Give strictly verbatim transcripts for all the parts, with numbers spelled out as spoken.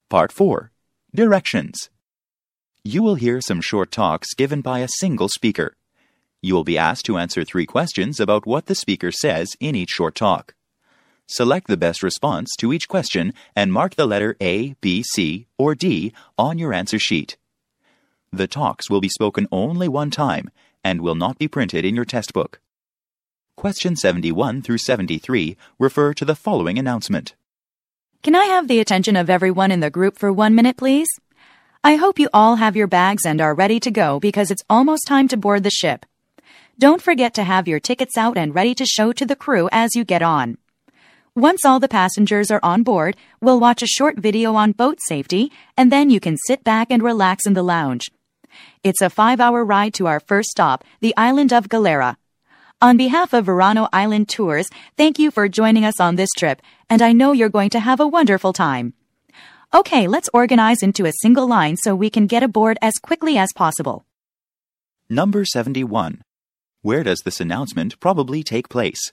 Part four. Directions. You will hear some short talks given by a single speaker. You will be asked to answer three questions about what the speaker says in each short talk. Select the best response to each question and mark the letter A, B, C, or D on your answer sheet. The talks will be spoken only one time and will not be printed in your test book. Questions seventy-one through seventy-three refer to the following announcement. Can I have the attention of everyone in the group for one minute, please? I hope you all have your bags and are ready to go because it's almost time to board the ship. Don't forget to have your tickets out and ready to show to the crew as you get on. Once all the passengers are on board, we'll watch a short video on boat safety, and then you can sit back and relax in the lounge. It's a five-hour ride to our first stop, the island of Galera. On behalf of Verano Island Tours, thank you for joining us on this trip, and I know you're going to have a wonderful time. Okay, let's organize into a single line so we can get aboard as quickly as possible. Number seventy-one. Where does this announcement probably take place?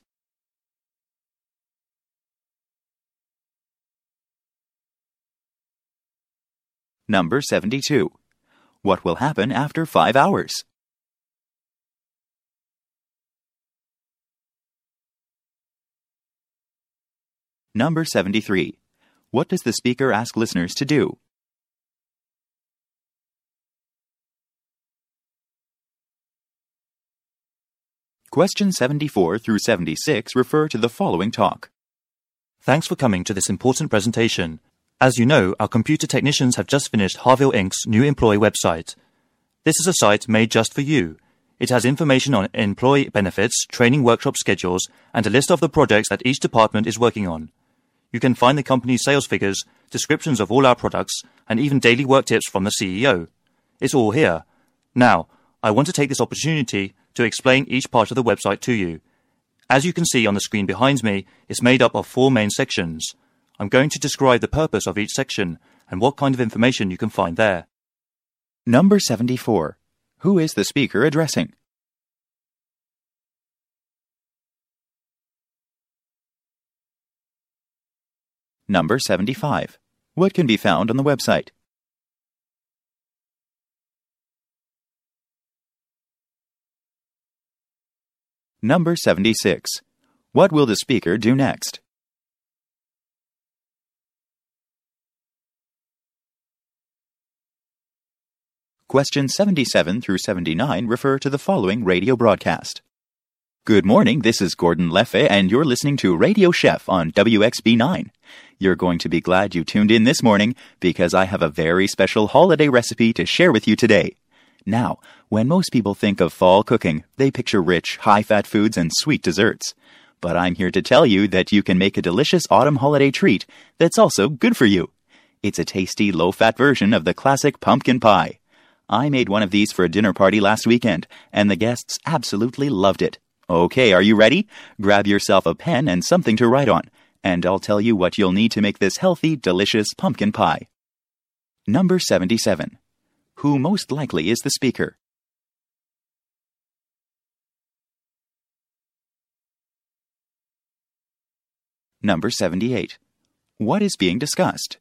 Number seventy-two. What will happen after five hours? Number seventy-three. What does the speaker ask listeners to do? Questions seventy-four through seventy-six refer to the following talk. Thanks for coming to this important presentation. As you know, our computer technicians have just finished Harville Incorporated's new employee website. This is a site made just for you. It has information on employee benefits, training workshop schedules, and a list of the projects that each department is working on. You can find the company's sales figures, descriptions of all our products, and even daily work tips from the C E O. It's all here. Now, I want to take this opportunity to explain each part of the website to you. As you can see on the screen behind me, it's made up of four main sections. I'm going to describe the purpose of each section and what kind of information you can find there. Number seventy-four. Who is the speaker addressing? Number seventy-five. What can be found on the website? Number seventy-six. What will the speaker do next? Questions seventy-seven through seventy-nine refer to the following radio broadcast. Good morning, this is Gordon Leffe, and you're listening to Radio Chef on W X B nine. You're going to be glad you tuned in this morning because I have a very special holiday recipe to share with you today. Now, when most people think of fall cooking, they picture rich, high-fat foods and sweet desserts. But I'm here to tell you that you can make a delicious autumn holiday treat that's also good for you. It's a tasty, low-fat version of the classic pumpkin pie. I made one of these for a dinner party last weekend, and the guests absolutely loved it. Okay, are you ready? Grab yourself a pen and something to write on, and I'll tell you what you'll need to make this healthy, delicious pumpkin pie. Number seventy-seven. Who most likely is the speaker? Number seventy-eight. What is being discussed?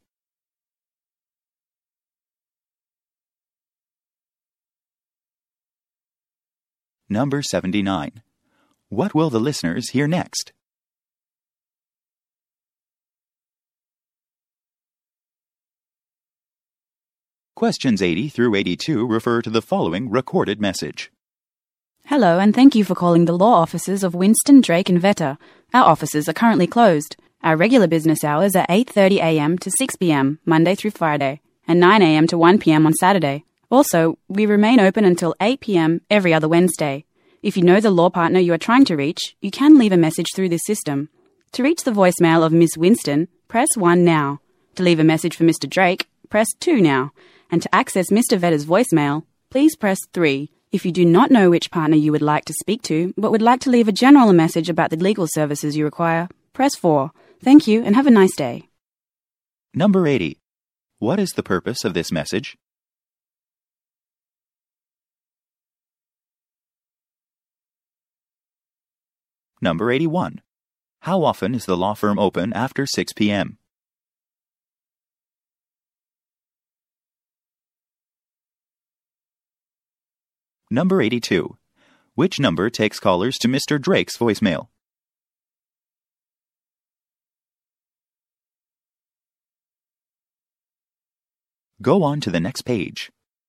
Number seventy-nine. What will the listeners hear next? Questions eighty through eighty-two refer to the following recorded message. Hello, and thank you for calling the law offices of Winston, Drake and Vetter. Our offices are currently closed. Our regular business hours are eight thirty a m to six p m Monday through Friday, and nine a m to one p m on Saturday. Also, we remain open until eight p m every other Wednesday. If you know the law partner you are trying to reach, you can leave a message through this system. To reach the voicemail of Miss Winston, press one now. To leave a message for Mister Drake, press two now. And to access Mister Vetter's voicemail, please press three. If you do not know which partner you would like to speak to, but would like to leave a general message about the legal services you require, press four. Thank you and have a nice day. Number eighty. What is the purpose of this message? Number eighty-one. How often is the law firm open after six p m? Number eighty-two. Which number takes callers to Mister Drake's voicemail? Go on to the next page.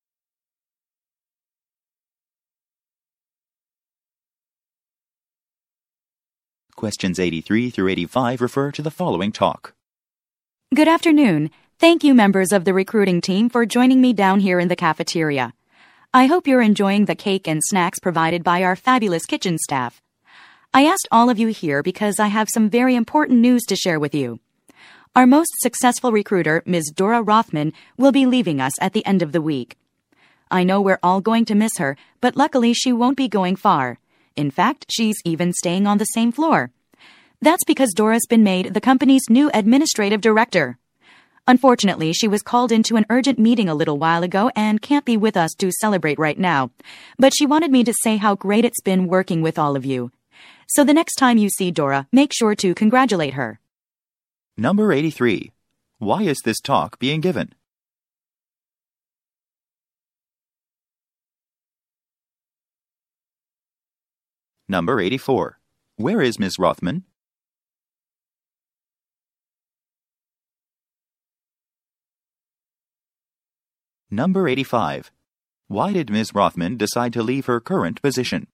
Questions eighty-three through eighty-five refer to the following talk. Good afternoon. Thank you, members of the recruiting team, for joining me down here in the cafeteria. I hope you're enjoying the cake and snacks provided by our fabulous kitchen staff. I asked all of you here because I have some very important news to share with you. Our most successful recruiter, Miz Dora Rothman, will be leaving us at the end of the week. I know we're all going to miss her, but luckily she won't be going far. In fact, she's even staying on the same floor. That's because Dora's been made the company's new administrative director. Unfortunately, she was called into an urgent meeting a little while ago and can't be with us to celebrate right now. But she wanted me to say how great it's been working with all of you. So the next time you see Dora, make sure to congratulate her. Number eighty-three. Why is this talk being given? Number eighty-four. Where is Miz Rothman? Number eighty-five. Why did Miz Rothman decide to leave her current position?